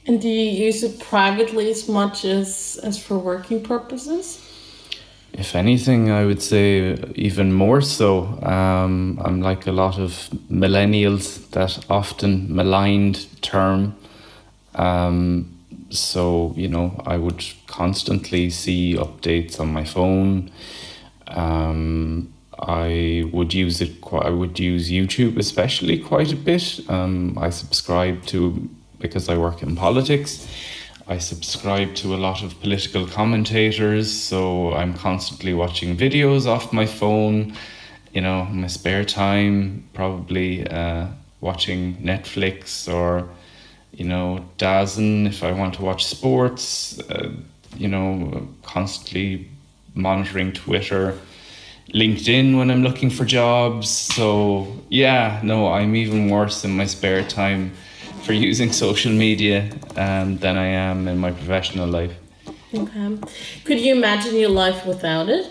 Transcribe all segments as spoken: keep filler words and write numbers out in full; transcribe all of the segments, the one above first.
And do you use it privately as much as, as for working purposes? If anything, I would say even more so. Um, I'm like a lot of millennials, that often maligned term. Um, so, you know, I would constantly see updates on my phone. Um, I would use it. Quite, I would use YouTube especially quite a bit. Um, I subscribe to, because I work in politics, I subscribe to a lot of political commentators, so I'm constantly watching videos off my phone. You know, in my spare time, probably uh, watching Netflix or, you know, DAZN if I want to watch sports. Uh, you know, constantly monitoring Twitter, LinkedIn when I'm looking for jobs. So yeah, no, I'm even worse in my spare time for using social media um, than I am in my professional life. Okay. Could you imagine your life without it?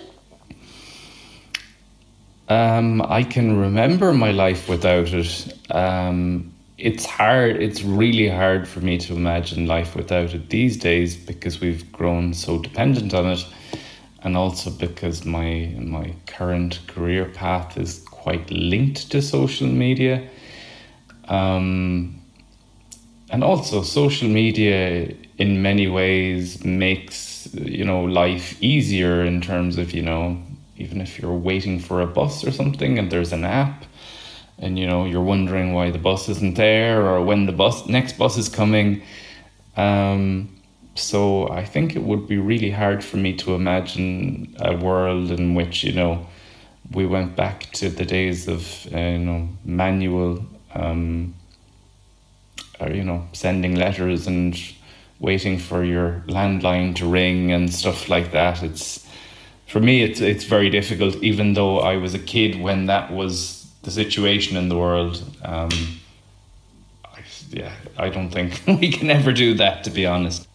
Um, I can remember my life without it. Um, it's hard, it's really hard for me to imagine life without it these days because we've grown so dependent on it. And also because my my current career path is quite linked to social media. Um, and also social media in many ways makes, you know, life easier in terms of, you know, even if you're waiting for a bus or something and there's an app and, you know, you're wondering why the bus isn't there or when the bus next bus is coming. Um, so I think it would be really hard for me to imagine a world in which, you know, we went back to the days of, uh, you know, manual, um, or, you know, sending letters and waiting for your landline to ring and stuff like that. It's, for me, it's it's very difficult, even though I was a kid when that was the situation in the world. Um, I, yeah, I don't think we can ever do that, to be honest.